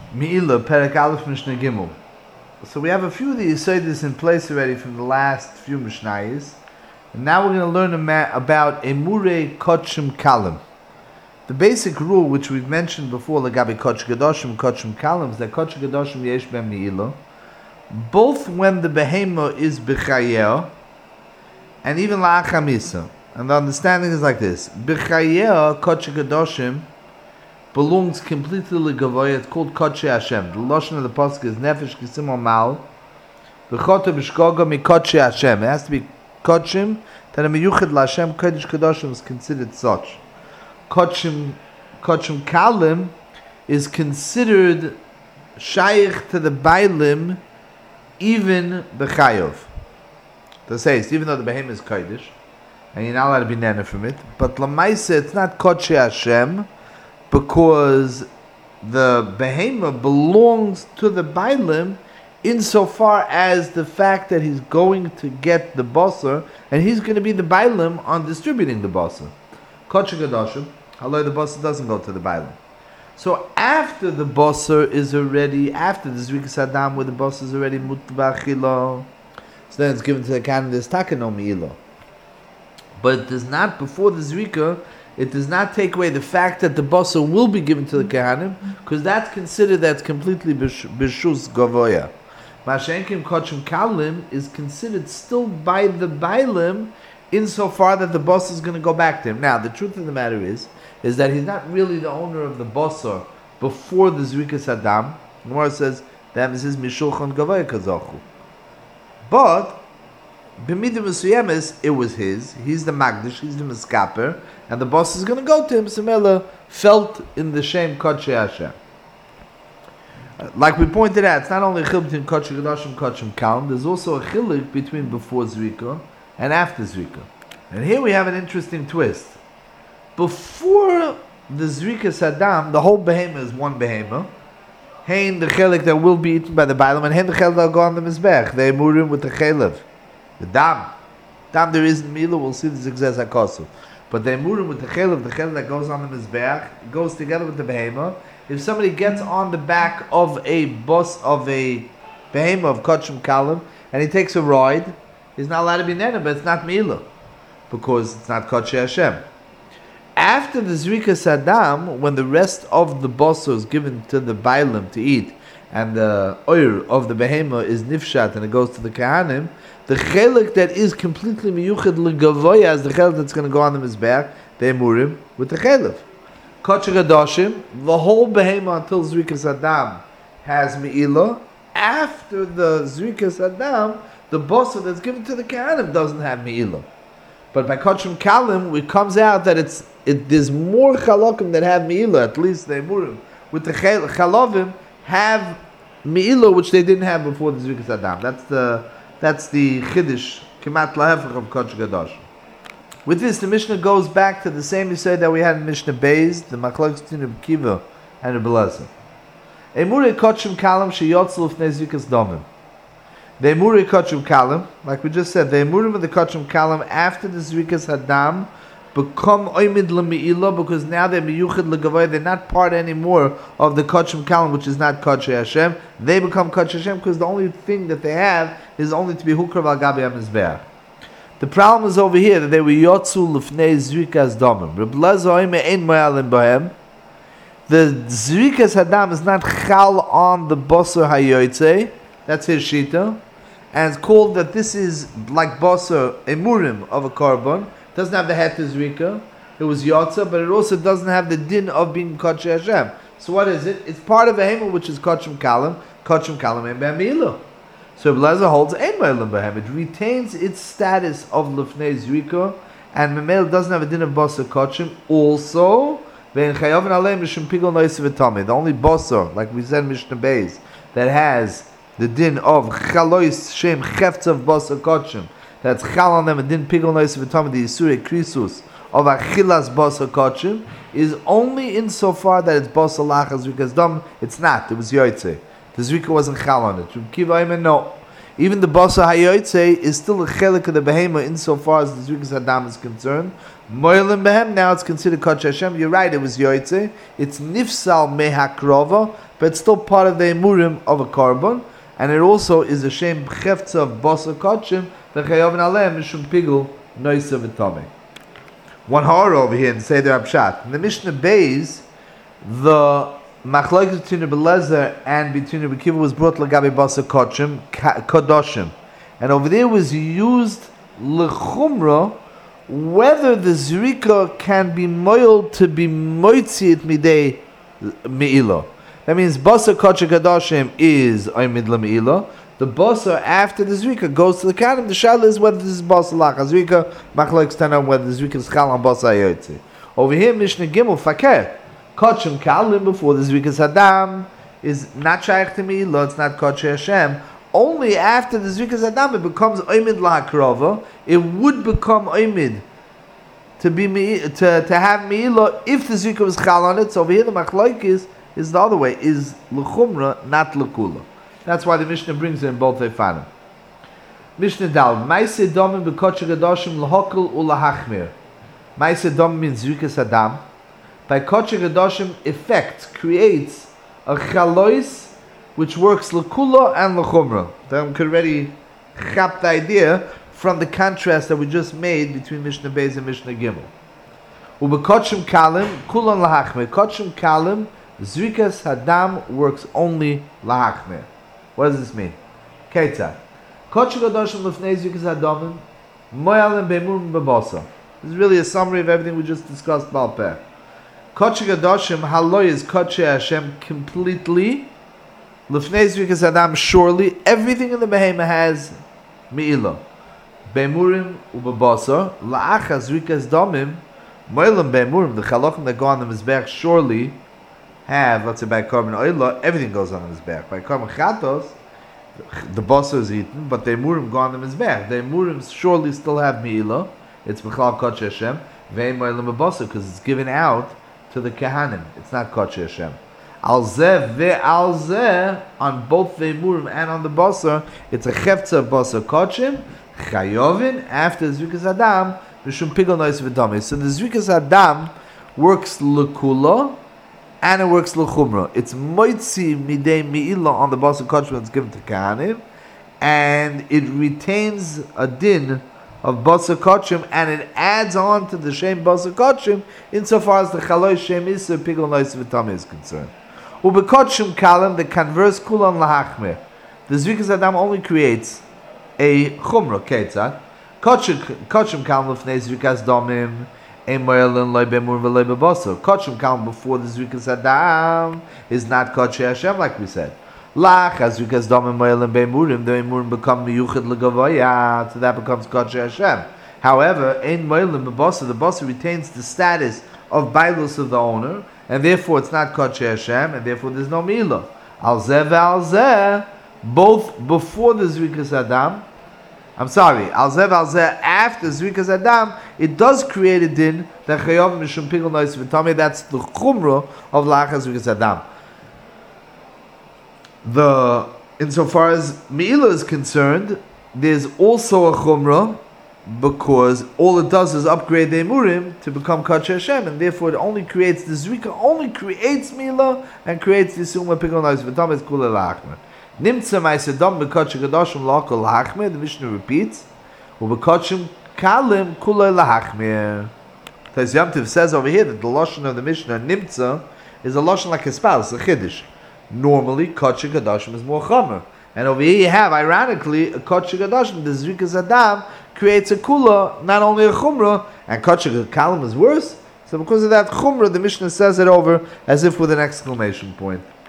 Me'ilah, Perek Aleph, Mishnah Gimel. So we have a few of the Yesodis in place already from the last few Mishnayos. And now we're going to learn about Emure Kotchim Kalim. The basic rule which we've mentioned before, Lagabi Kotch Gadoshim, Kotchim Kalim, is that Kotch Gadoshim Yesh Ben Me'ilah, both when the Behema is B'chayeh, and even La'achamisa. And the understanding is like this. B'chayeh, Kotch Gadoshim, belongs completely to Gavoya. It's called Kotche Hashem. The Lashon of the Pasuk is Nefesh Kisim Omal. V'choto b'shkoga mi Kotche Hashem. It has to be Kotchim, that a miyuchad l'Hashem, Kodesh Kadoshim is considered such. Kotchim Kalim is considered Shaykh to the Bailim, even B'chayov. To say, even though the Behem is Kodesh, and you're not allowed to be nana from it, but Lamaisa, it's not Kotche Hashem, because the behema belongs to the bailim insofar as the fact that he's going to get the basar and he's going to be the bailim on distributing the basar. Kotche Gadoshim, although the basar doesn't go to the bailim. So after the basar is already, after the Zrikas Adam where the basar is already mutbachilo, so then it's given to the Kohanim, there's takano mi'ilo. But it does not, before the Zrika, it does not take away the fact that the basar will be given to the Kohanim, because that's considered that's completely b'shus gavoya. Mashenkim Kotchim Kalim is considered still by the bailim insofar that the basar is going to go back to him. Now, the truth of the matter is that he's not really the owner of the basar before the Zrikas Adam. The Gemara says that this is Mishulchan Gavoya Kazachu. But B'midah Musuyemes, it was his. He's the Magdish, he's the Miskaper, and the boss is going to go to him. Samela felt in the shame Kotche Hashem. Like we pointed out, it's not only a chiluk between Kotche Gadoshim, Kotchim Kalim, there's also a chiluk between before Zrika and after Zrika. And here we have an interesting twist. Before the Zrika Saddam, the whole behema is one behema. Hein the chiluk that will be eaten by the Bailam, and hein the chiluk that will go on the Mizbech. They murim with the chiluk. The dam there is in Milah, we'll see the Zigzaz HaKosu. But the emurim with the chelev that goes on the Mizbeach, goes together with the behema. If somebody gets on the back of a bus of a behema of Kotchim Kalim, and he takes a ride, he's not allowed to be nena, but it's not Milah, because it's not Kotche Hashem. After the Zrikas Adam, when the rest of the basar is given to the Bailim to eat, and the oil of the behema is nifshat and it goes to the Kohanim, the chelik that is completely miyuchad legavoya is the chelik that's going to go on the mizbeach, the emurim, with the chelik. Kotche Gadoshim, the whole behema until Zrikas Adam has me'ilah. After the Zrikas Adam, the basar that's given to the Kohanim doesn't have me'ilah. But by Kotchim Kalim, it comes out that there's more chalokim that have me'ilah, at least the emurim, with the chalovim have me'ilah, which they didn't have before the Zrikas Adam. That's the Chiddush, Kemat Lahefach of Kotch Gadosh. With this, the Mishnah goes back to the same Yisod that we had in Mishnah Beis, the Machlokes between Reb Kiva and Reb Elazar. Emure Kotchim Kalim sheyotzel ufnei Zrikas Domim. The Emure Kotchim Kalim, like we just said, the Emurim of the Kotchim Kalim after the Zrikas Hadam become oimid l'me'ilah, because now they're miyuchid l'gavoy, they're not part anymore of the Kotchim Kalim, which is not Kotche Hashem. They become Kotche Hashem because the only thing that they have is only to be hukrav al gabi hamizbeach. The problem is over here that they were yotzu l'fnei zrikas domim. Reb Elazar oime ein mo'alim bohem. The zrikas hadam is not chal on the basar hayoytze. That's his shita, and it's called that this is like basar emurim of a korban. Doesn't have the het zrika. It was yotza, but it also doesn't have the din of being Kotche Hashem. So what is it? It's part of a hema which is Kotchim Kalim and B'amilah. So Elazar holds ein ma'alim b'hem. It retains its status of lefnei zrika, and Memel doesn't have a din of basar Kotchim. Also, the only basar, like we said in Mishnah Beis, that has the din of chalois shem chefts of basar Kotchim, that's chal on them and din pigol nois v'tamid, the Yisure Krisus of achilas basar Kotchim, is only insofar that it's basar lachas zrikas dom. It's not. It was yoytze. The zrika wasn't chal on it. No. Even the basar hayoytze is still a chelik of the behema insofar as the zrikas adam is concerned. Moilim behem, now it's considered Kotche Hashem. You're right, it was yoytze. It's nifsal mehakrova. but it's still part of the emurim of a carbon, and it also is a shem b'cheftza of basa kachim v'chayovin alem mishum pigul noisa v'tamei. One hara over here in Seder Abshat. In the Mishnah Beis, the machlokes between Rebbe Lezer and between Rebbe Kiva was brought lagabe basa kachim kadoshim, and over there was used lechumra whether the zrika can be moiled to be moitzi midei me'ilah. That means basa kachim kadoshim is oimid la the basa after the zrika goes to the kanim. The shayla is whether this is basa lach zrika. Machlokes tana whether the zrika is chal on basa ayotzi. Over here, Mishnah Gimel fakir kachim kalim before the zrika sadam is not shaykh to me'ilah. It's not kachim Hashem. Only after the zrika sadam it becomes oimid lahakrova. It would become oimid to be to have me'ilah if the zrika was chal on it. So over here the machlokes is the other way, is l'chumra, not l'kula. That's why the Mishnah brings it in both Eifanim. Mishnah Dal, Maaseh Domim b'kodesh HaKadoshim l'hokel u'lahachmir. Maaseh Domim means zrikas adam. By kodesh HaKadoshim, effect creates a chalois which works l'kula and l'chumra. Then we could already chap the idea from the contrast that we just made between Mishnah Beis and Mishnah Gimel. U'b'kodshim kalim, kulan lahachmir. Kodshim kalim, zrikas hadam works only lahachmir. What does this mean? Ketzah. Kodesh HaKadoshim lefnei zrikas hadamim, moyalim be'emurim b'basa. This is really a summary of everything we just discussed about Peh. Kodesh HaKadoshim haloy is Kodesh Hashem completely. Lefnei zrikas hadam surely. Everything in the behema has me'ilah. Be'emurim u'b'basa. La'acha zrikas damim, moyalim be'emurim. The chalokim that go on the mizbech surely have, let's say by Korban Oila, everything goes on the Mizbech. By Korban Chatos, the basa is eaten, but the emurim go on the Mizbech. The emurim surely still have Me'ilah. It's B'chlal Kodesh Hashem. Ve'im Oilim B'basa, because it's given out to the Kehanim. It's not Kodesh Hashem. Al-Zeh ve'al-Zeh, on both the emurim and on the basa, it's a Cheftza of basa Kodshim, Chayovin, after Zrikas Adam, Mishum Pigol Nois V'Damei. So the Zrikas Adam works L'Kula, and it works l'chumra. It's moitzi midei me'ilah on the basa kachim that's given to kahanim, and it retains a din of basa kachim, and it adds on to the shem basa kachim insofar as the chaloy shem isa pigol nois v'tamei is concerned. Ubekachim kalim, the converse kulan lahachmir. The zrikas adam only creates a chumra ketzad. Kachim kalim lefnei zrikas domim. Kachim kalim before the zrikas adam is not Kodesh Hashem, like we said. Lach as zrikas domim moelim be'emurim, the emurim become miyuchad legavoya, so that becomes Kodesh Hashem. However, ein moelim b'basa, the basa retains the status of bailus of the owner, and therefore it's not Kodesh Hashem, and therefore there's no milah. Al zeh ve'al zeh, both before the zrikas adam. I'm sorry, al-zeh after Zrikas Adam, it does create a din that Chayov Mishum Pigul Nois V'Tamei. That's the chumrah of La'achar Zrikas Adam. Insofar as Me'ilah is concerned, there's also a chumrah because all it does is upgrade the emurim to become Kodesh Hashem, and therefore it only creates the Zrika, only creates Me'ilah and creates the Suma Pigul Nois V'Tamei. It's Kula La'achar. Nimtza ma'asedam b'kodshim kadoshim la'akol lahachmir. The Mishnah repeats, u'b'kodshim kalim kulay lahachmir. Tais Yom Tov says over here that the lashon of the Mishnah nimtza is a lashon like a spouse, a chiddush. Normally, kodshim kadoshim is more chomer, and over here you have, ironically, a kodshim kadoshim. The zrikas adam creates a kula, not only a chumrah, and kodshim kalim is worse. So because of that chumrah, the Mishnah says it over as if with an exclamation point.